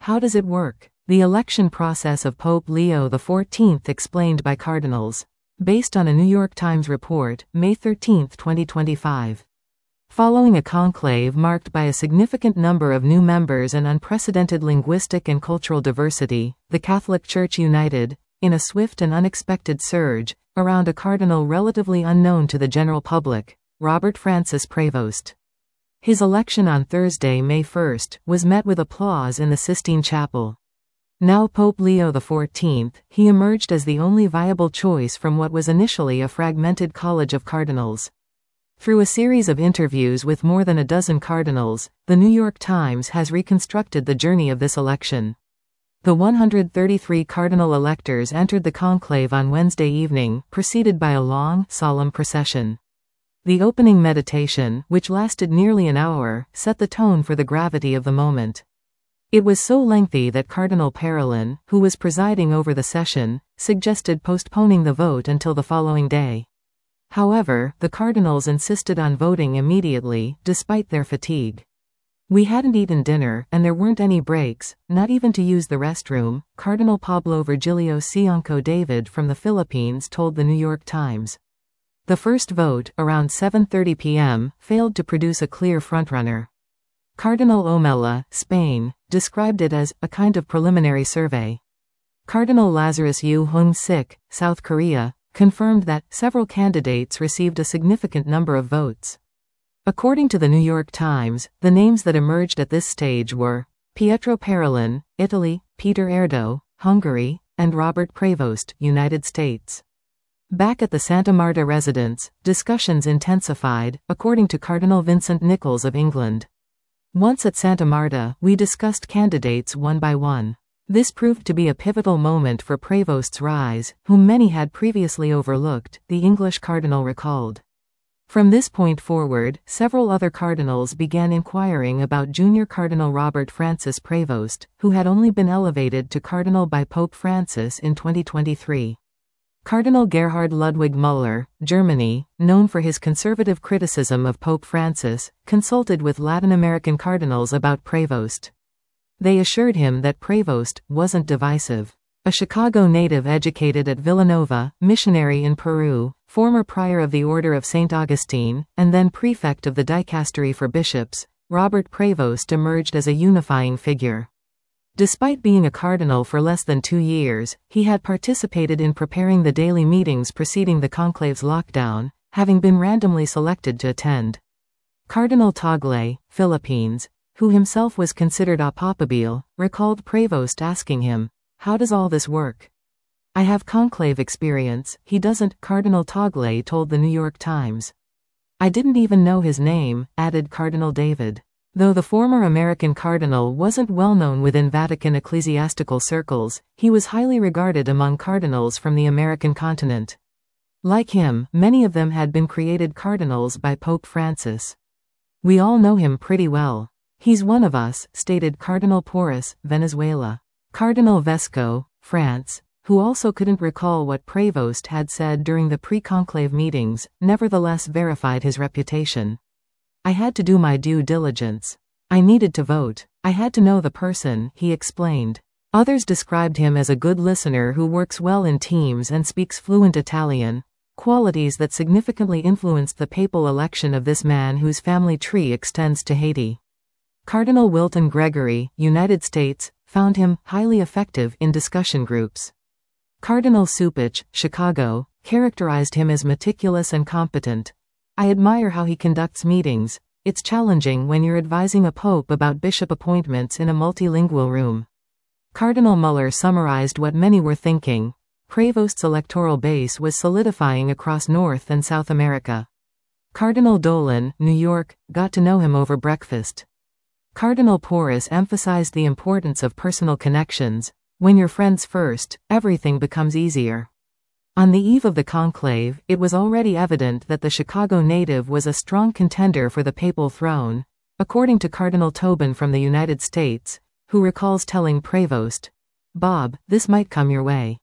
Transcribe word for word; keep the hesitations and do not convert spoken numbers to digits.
How does it work? The election process of Pope Leo the fourteenth explained by cardinals. Based on a New York Times report, May thirteenth, twenty twenty-five. Following a conclave marked by a significant number of new members and unprecedented linguistic and cultural diversity, the Catholic Church united, in a swift and unexpected surge, around a cardinal relatively unknown to the general public, Robert Francis Prevost. His election on Thursday, May first, was met with applause in the Sistine Chapel. Now Pope Leo the fourteenth, he emerged as the only viable choice from what was initially a fragmented college of cardinals. Through a series of interviews with more than a dozen cardinals, The New York Times has reconstructed the journey of this election. The one hundred thirty-three cardinal electors entered the conclave on Wednesday evening, preceded by a long, solemn procession. The opening meditation, which lasted nearly an hour, set the tone for the gravity of the moment. It was so lengthy that Cardinal Parolin, who was presiding over the session, suggested postponing the vote until the following day. However, the cardinals insisted on voting immediately, despite their fatigue. "We hadn't eaten dinner, and there weren't any breaks, not even to use the restroom," Cardinal Pablo Virgilio Cionco David from the Philippines told the New York Times. The first vote, around seven thirty p m, failed to produce a clear frontrunner. Cardinal Omella, Spain, described it as a kind of preliminary survey. Cardinal Lazarus Yu Hong-sik, South Korea, confirmed that several candidates received a significant number of votes. According to the New York Times, the names that emerged at this stage were Pietro Parolin, Italy, Peter Erdo, Hungary, and Robert Prevost, United States. Back at the Santa Marta residence, discussions intensified, according to Cardinal Vincent Nichols of England. "Once at Santa Marta, we discussed candidates one by one. This proved to be a pivotal moment for Prevost's rise, whom many had previously overlooked," the English cardinal recalled. From this point forward, several other cardinals began inquiring about junior Cardinal Robert Francis Prevost, who had only been elevated to cardinal by Pope Francis in twenty twenty-three. Cardinal Gerhard Ludwig Müller, Germany, known for his conservative criticism of Pope Francis, consulted with Latin American cardinals about Prevost. They assured him that Prevost wasn't divisive. A Chicago native educated at Villanova, missionary in Peru, former prior of the Order of Saint Augustine, and then prefect of the Dicastery for Bishops, Robert Prevost emerged as a unifying figure. Despite being a cardinal for less than two years, he had participated in preparing the daily meetings preceding the conclave's lockdown, having been randomly selected to attend. Cardinal Tagle, Philippines, who himself was considered apopabile, recalled Prevost asking him, "How does all this work?" "I have conclave experience," he doesn't, Cardinal Tagle told the New York Times. "I didn't even know his name," added Cardinal David. Though the former American cardinal wasn't well known within Vatican ecclesiastical circles, he was highly regarded among cardinals from the American continent. Like him, many of them had been created cardinals by Pope Francis. "We all know him pretty well. He's one of us," stated Cardinal Porras, Venezuela. Cardinal Vesco, France, who also couldn't recall what Prevost had said during the pre-conclave meetings, nevertheless verified his reputation. "I had to do my due diligence. I needed to vote. I had to know the person," he explained. Others described him as a good listener who works well in teams and speaks fluent Italian, qualities that significantly influenced the papal election of this man whose family tree extends to Haiti. Cardinal Wilton Gregory, United States, found him highly effective in discussion groups. Cardinal Cupich, Chicago, characterized him as meticulous and competent. "I admire how he conducts meetings. It's challenging when you're advising a pope about bishop appointments in a multilingual room." Cardinal Müller summarized what many were thinking. Prevost's electoral base was solidifying across North and South America. Cardinal Dolan, New York, got to know him over breakfast. Cardinal Porras emphasized the importance of personal connections. "When you're friends first, everything becomes easier." On the eve of the conclave, it was already evident that the Chicago native was a strong contender for the papal throne, according to Cardinal Tobin from the United States, who recalls telling Prevost, "Bob, this might come your way."